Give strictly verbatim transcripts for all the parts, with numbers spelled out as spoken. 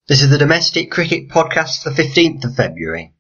This is the Domestic Cricket Podcast for the fifteenth of February.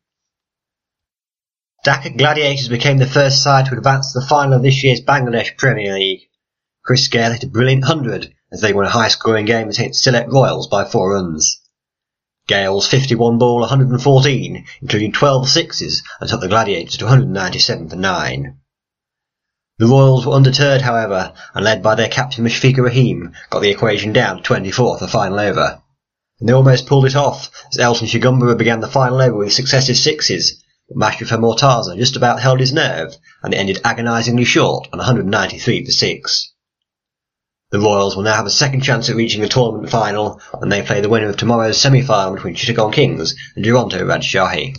Dhaka Gladiators became the first side to advance to the final of this year's Bangladesh Premier League. Chris Gale hit a brilliant hundred as they won a high-scoring game against Sylhet Royals by four runs. Gale's fifty-one ball one hundred fourteen, including twelve sixes, and took the Gladiators to one hundred ninety-seven for nine. The Royals were undeterred, however, and led by their captain Mushfiqur Rahim, got the equation down to twenty-four for the final over. And they almost pulled it off as Elton Chigumbura began the final over with successive sixes, but Mashrafa Mortaza just about held his nerve, and it ended agonisingly short on one hundred ninety-three for six. The Royals will now have a second chance at reaching the tournament final when they play the winner of tomorrow's semi-final between Chittagong Kings and Duronto Rajshahi.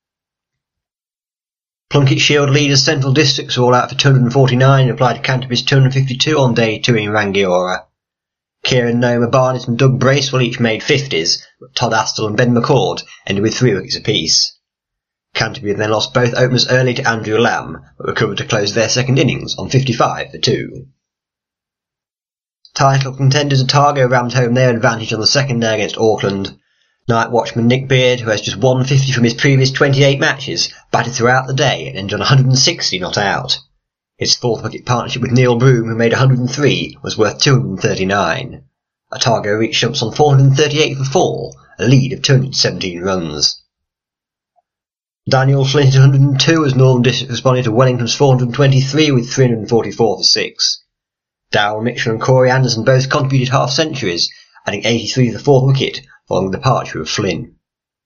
Plunket Shield leaders Central Districts were all out for two hundred forty-nine and applied to Canterbury's two hundred fifty-two on day two in Rangiora. Kieran Noah Barnett and Doug Bracewell each made fifties, but Todd Astle and Ben McCord ended with three wickets apiece. Canterbury then lost both openers early to Andrew Lamb, but recovered to close their second innings on fifty-five for two. Title contenders Otago rammed home their advantage on the second day against Auckland. Night watchman Nick Beard, who has just one fifty from his previous twenty-eight matches, batted throughout the day and ended on one hundred sixty not out. His fourth wicket partnership with Neil Broom, who made one hundred three, was worth two hundred thirty-nine. Otago reached jumps on four hundred thirty-eight for four, a lead of two hundred seventeen runs. Daniel Flint hit one hundred two as Northern District responded to Wellington's four hundred twenty-three with three hundred forty-four for six. Darryl Mitchell and Corey Anderson both contributed half centuries, adding eighty-three for the fourth wicket following the departure of Flynn.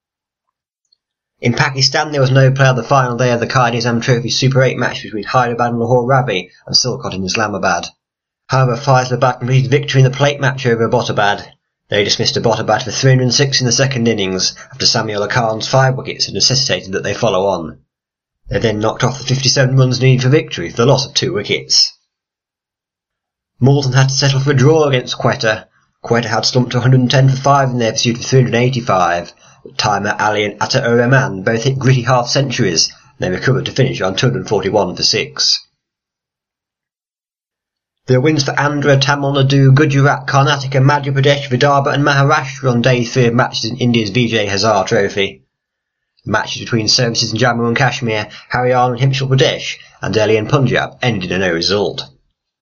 In Pakistan, there was no play on the final day of the Qaid-e-Azam Trophy Super eight match between Hyderabad and Lahore Ravi and Silcott in Islamabad. However, Faisalabad completed victory in the plate match over Abbottabad. They dismissed Abbottabad for three hundred six in the second innings after Samuel Khan's five wickets had necessitated that they follow on. They then knocked off the fifty-seven runs needed for victory for the loss of two wickets. Moulton had to settle for a draw against Quetta. Quetta had slumped to one hundred ten for five in their pursuit of three hundred eighty-five, but Timer Ali and Atta Rahman both hit gritty half-centuries, and they recovered to finish on two hundred forty-one for six. There were wins for Andhra, Tamil Nadu, Gujarat, Karnataka, Madhya Pradesh, Vidarbha and Maharashtra on day three of matches in India's Vijay Hazare Trophy. Matches between services in Jammu and Kashmir, Haryana and Himachal Pradesh, and Delhi and Punjab ended in a no result.